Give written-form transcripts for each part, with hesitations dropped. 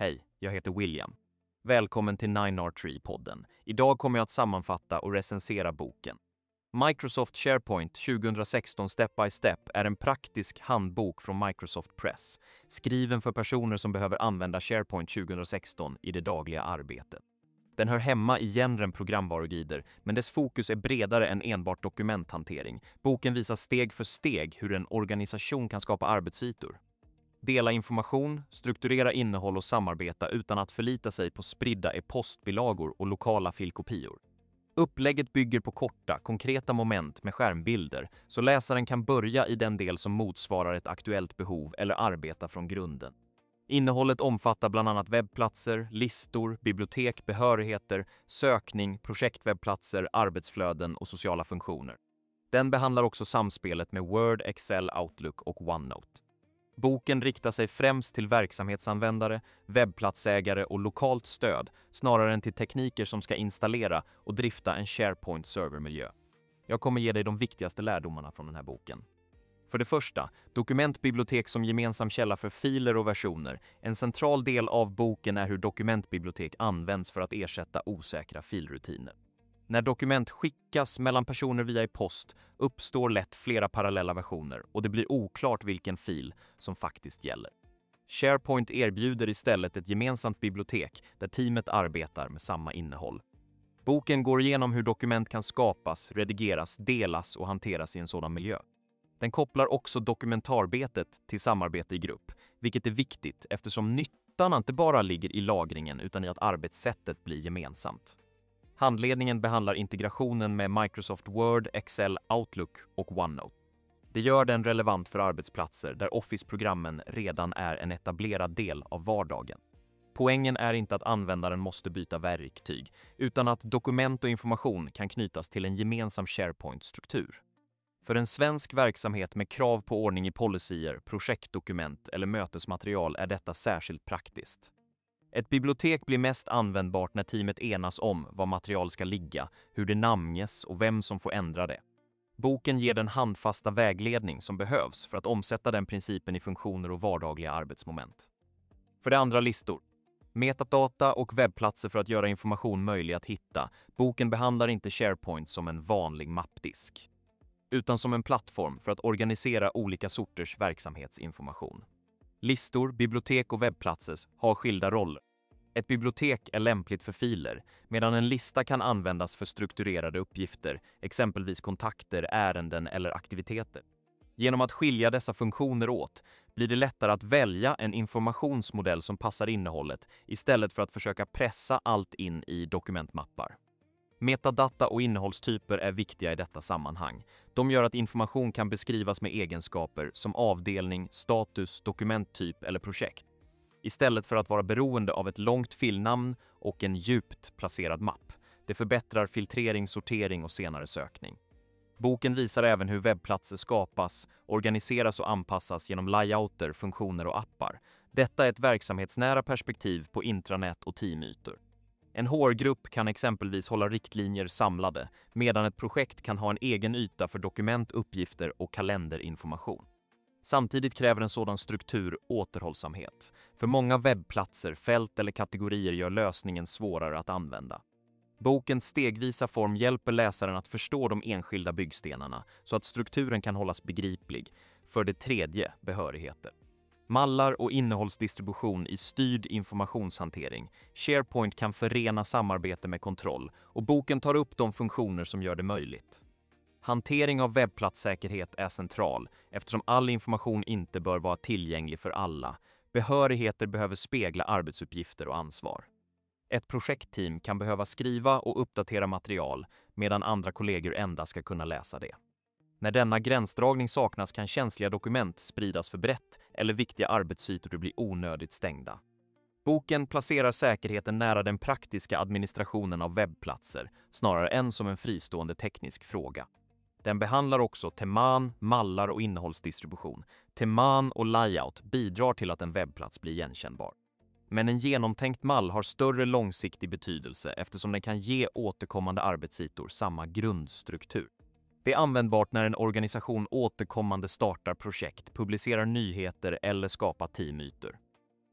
Hej, jag heter William. Välkommen till 9R3-podden. Idag kommer jag att sammanfatta och recensera boken. Microsoft SharePoint 2016 Step by Step är en praktisk handbok från Microsoft Press, skriven för personer som behöver använda SharePoint 2016 i det dagliga arbetet. Den hör hemma i genren programvaruguider, men dess fokus är bredare än enbart dokumenthantering. Boken visar steg för steg hur en organisation kan skapa arbetsytor. Dela information, strukturera innehåll och samarbeta utan att förlita sig på spridda e-postbilagor och lokala filkopior. Upplägget bygger på korta, konkreta moment med skärmbilder, så läsaren kan börja i den del som motsvarar ett aktuellt behov eller arbeta från grunden. Innehållet omfattar bland annat webbplatser, listor, bibliotek, behörigheter, sökning, projektwebbplatser, arbetsflöden och sociala funktioner. Den behandlar också samspelet med Word, Excel, Outlook och OneNote. Boken riktar sig främst till verksamhetsanvändare, webbplatsägare och lokalt stöd snarare än till tekniker som ska installera och drifta en SharePoint-servermiljö. Jag kommer ge dig de viktigaste lärdomarna från den här boken. För det första, dokumentbibliotek som gemensam källa för filer och versioner. En central del av boken är hur dokumentbibliotek används för att ersätta osäkra filrutiner. När dokument skickas mellan personer via e-post uppstår lätt flera parallella versioner och det blir oklart vilken fil som faktiskt gäller. SharePoint erbjuder istället ett gemensamt bibliotek där teamet arbetar med samma innehåll. Boken går igenom hur dokument kan skapas, redigeras, delas och hanteras i en sådan miljö. Den kopplar också dokumentarbetet till samarbete i grupp, vilket är viktigt eftersom nyttan inte bara ligger i lagringen utan i att arbetssättet blir gemensamt. Handledningen behandlar integrationen med Microsoft Word, Excel, Outlook och OneNote. Det gör den relevant för arbetsplatser där Office-programmen redan är en etablerad del av vardagen. Poängen är inte att användaren måste byta verktyg, utan att dokument och information kan knytas till en gemensam SharePoint-struktur. För en svensk verksamhet med krav på ordning i policyer, projektdokument eller mötesmaterial är detta särskilt praktiskt. Ett bibliotek blir mest användbart när teamet enas om var material ska ligga, hur det namnges och vem som får ändra det. Boken ger den handfasta vägledning som behövs för att omsätta den principen i funktioner och vardagliga arbetsmoment. För det andra, listor. Metadata och webbplatser för att göra information möjlig att hitta. Boken behandlar inte SharePoint som en vanlig mappdisk, utan som en plattform för att organisera olika sorters verksamhetsinformation. Listor, bibliotek och webbplatser har skilda roller. Ett bibliotek är lämpligt för filer, medan en lista kan användas för strukturerade uppgifter, exempelvis kontakter, ärenden eller aktiviteter. Genom att skilja dessa funktioner åt blir det lättare att välja en informationsmodell som passar innehållet istället för att försöka pressa allt in i dokumentmappar. Metadata och innehållstyper är viktiga i detta sammanhang. De gör att information kan beskrivas med egenskaper som avdelning, status, dokumenttyp eller projekt, istället för att vara beroende av ett långt filnamn och en djupt placerad mapp. Det förbättrar filtrering, sortering och senare sökning. Boken visar även hur webbplatser skapas, organiseras och anpassas genom layouter, funktioner och appar. Detta är ett verksamhetsnära perspektiv på intranät och teamytor. En HR-grupp kan exempelvis hålla riktlinjer samlade, medan ett projekt kan ha en egen yta för dokument, uppgifter och kalenderinformation. Samtidigt kräver en sådan struktur återhållsamhet. För många webbplatser, fält eller kategorier gör lösningen svårare att använda. Bokens stegvisa form hjälper läsaren att förstå de enskilda byggstenarna så att strukturen kan hållas begriplig. För det tredje, behörigheter. Mallar och innehållsdistribution i styrd informationshantering. SharePoint kan förena samarbete med kontroll och boken tar upp de funktioner som gör det möjligt. Hantering av webbplatssäkerhet är central eftersom all information inte bör vara tillgänglig för alla. Behörigheter behöver spegla arbetsuppgifter och ansvar. Ett projektteam kan behöva skriva och uppdatera material medan andra kollegor endast ska kunna läsa det. När denna gränsdragning saknas kan känsliga dokument spridas för brett eller viktiga arbetsytor bli onödigt stängda. Boken placerar säkerheten nära den praktiska administrationen av webbplatser snarare än som en fristående teknisk fråga. Den behandlar också teman, mallar och innehållsdistribution. Teman och layout bidrar till att en webbplats blir igenkännbar. Men en genomtänkt mall har större långsiktig betydelse eftersom den kan ge återkommande arbetsytor samma grundstruktur. Det är användbart när en organisation återkommande startar projekt, publicerar nyheter eller skapar teamytor.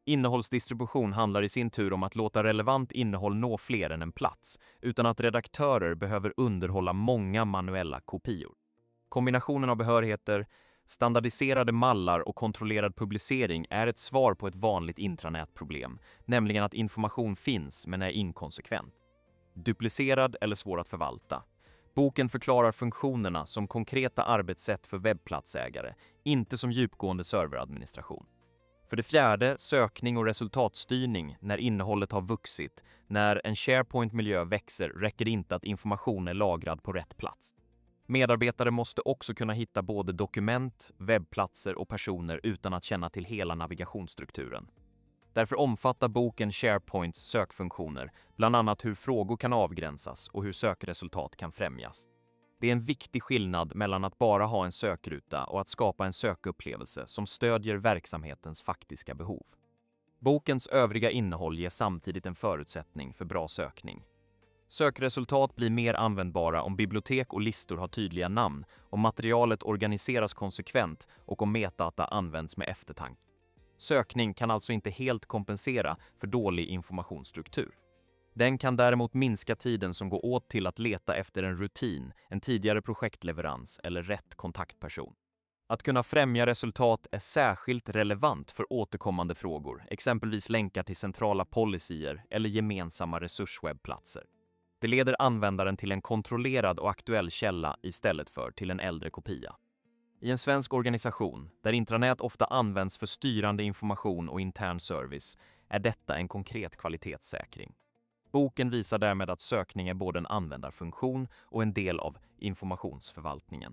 Innehållsdistribution handlar i sin tur om att låta relevant innehåll nå fler än en plats, utan att redaktörer behöver underhålla många manuella kopior. Kombinationen av behörigheter, standardiserade mallar och kontrollerad publicering är ett svar på ett vanligt intranätproblem, nämligen att information finns men är inkonsekvent, duplicerad eller svår att förvalta. Boken förklarar funktionerna som konkreta arbetssätt för webbplatsägare, inte som djupgående serveradministration. För det fjärde, sökning och resultatstyrning. När innehållet har vuxit, när en SharePoint-miljö växer, räcker det inte att information är lagrad på rätt plats. Medarbetare måste också kunna hitta både dokument, webbplatser och personer utan att känna till hela navigationsstrukturen. Därför omfattar boken SharePoints sökfunktioner, bland annat hur frågor kan avgränsas och hur sökresultat kan främjas. Det är en viktig skillnad mellan att bara ha en sökruta och att skapa en sökupplevelse som stödjer verksamhetens faktiska behov. Bokens övriga innehåll ger samtidigt en förutsättning för bra sökning. Sökresultat blir mer användbara om bibliotek och listor har tydliga namn, om materialet organiseras konsekvent och om metadata används med eftertanke. Sökning kan alltså inte helt kompensera för dålig informationsstruktur. Den kan däremot minska tiden som går åt till att leta efter en rutin, en tidigare projektleverans eller rätt kontaktperson. Att kunna främja resultat är särskilt relevant för återkommande frågor, exempelvis länkar till centrala policyer eller gemensamma resurswebbplatser. Det leder användaren till en kontrollerad och aktuell källa istället för till en äldre kopia. I en svensk organisation, där intranät ofta används för styrande information och intern service, är detta en konkret kvalitetssäkring. Boken visar därmed att sökning är både en användarfunktion och en del av informationsförvaltningen.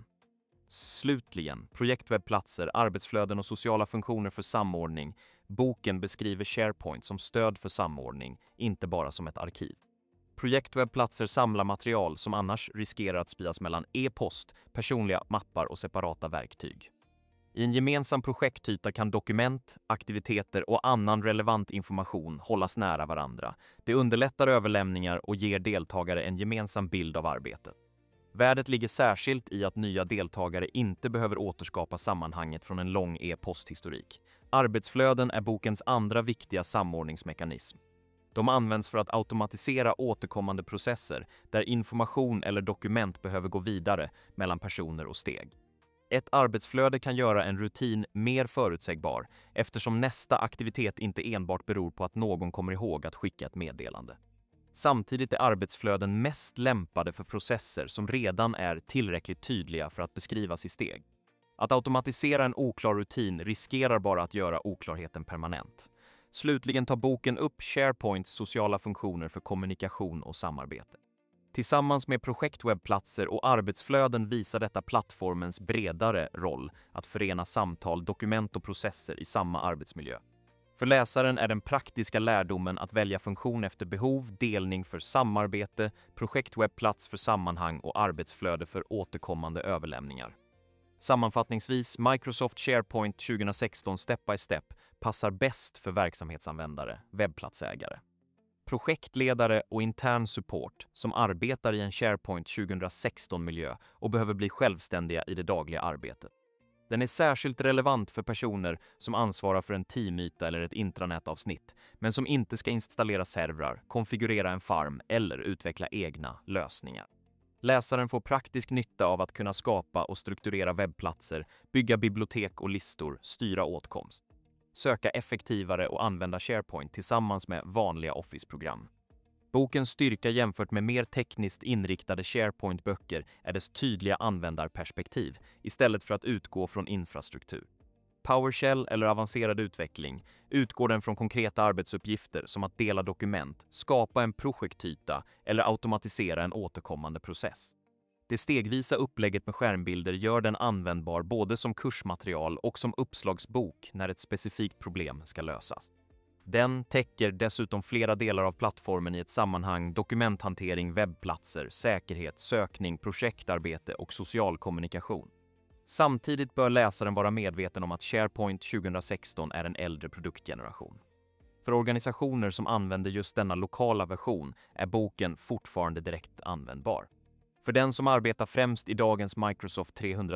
Slutligen, projektwebbplatser, arbetsflöden och sociala funktioner för samordning. Boken beskriver SharePoint som stöd för samordning, inte bara som ett arkiv. Projektwebbplatser samlar material som annars riskerar att spridas mellan e-post, personliga mappar och separata verktyg. I en gemensam projektyta kan dokument, aktiviteter och annan relevant information hållas nära varandra. Det underlättar överlämningar och ger deltagare en gemensam bild av arbetet. Värdet ligger särskilt i att nya deltagare inte behöver återskapa sammanhanget från en lång e-posthistorik. Arbetsflöden är bokens andra viktiga samordningsmekanism. De används för att automatisera återkommande processer där information eller dokument behöver gå vidare mellan personer och steg. Ett arbetsflöde kan göra en rutin mer förutsägbar eftersom nästa aktivitet inte enbart beror på att någon kommer ihåg att skicka ett meddelande. Samtidigt är arbetsflöden mest lämpade för processer som redan är tillräckligt tydliga för att beskrivas i steg. Att automatisera en oklar rutin riskerar bara att göra oklarheten permanent. Slutligen tar boken upp SharePoints sociala funktioner för kommunikation och samarbete. Tillsammans med projektwebbplatser och arbetsflöden visar detta plattformens bredare roll att förena samtal, dokument och processer i samma arbetsmiljö. För läsaren är den praktiska lärdomen att välja funktion efter behov, delning för samarbete, projektwebbplats för sammanhang och arbetsflöde för återkommande överlämningar. Sammanfattningsvis, Microsoft SharePoint 2016 Step by Step passar bäst för verksamhetsanvändare, webbplatsägare, projektledare och intern support som arbetar i en SharePoint 2016-miljö och behöver bli självständiga i det dagliga arbetet. Den är särskilt relevant för personer som ansvarar för en teamyta eller ett intranätavsnitt, men som inte ska installera servrar, konfigurera en farm eller utveckla egna lösningar. Läsaren får praktisk nytta av att kunna skapa och strukturera webbplatser, bygga bibliotek och listor, styra åtkomst, söka effektivare och använda SharePoint tillsammans med vanliga Office-program. Bokens styrka jämfört med mer tekniskt inriktade SharePoint-böcker är dess tydliga användarperspektiv istället för att utgå från infrastruktur. PowerShell eller avancerad utveckling utgår den från konkreta arbetsuppgifter som att dela dokument, skapa en projektyta eller automatisera en återkommande process. Det stegvisa upplägget med skärmbilder gör den användbar både som kursmaterial och som uppslagsbok när ett specifikt problem ska lösas. Den täcker dessutom flera delar av plattformen i ett sammanhang: dokumenthantering, webbplatser, säkerhet, sökning, projektarbete och social kommunikation. Samtidigt bör läsaren vara medveten om att SharePoint 2016 är en äldre produktgeneration. För organisationer som använder just denna lokala version är boken fortfarande direkt användbar. För den som arbetar främst i dagens Microsoft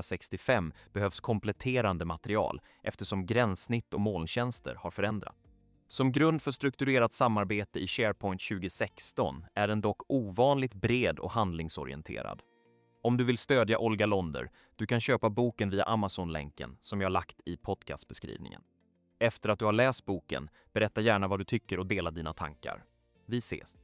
365 behövs kompletterande material eftersom gränssnitt och molntjänster har förändrats. Som grund för strukturerat samarbete i SharePoint 2016 är den dock ovanligt bred och handlingsorienterad. Om du vill stödja Olga Londer, du kan köpa boken via Amazon-länken som jag lagt i podcastbeskrivningen. Efter att du har läst boken, berätta gärna vad du tycker och dela dina tankar. Vi ses!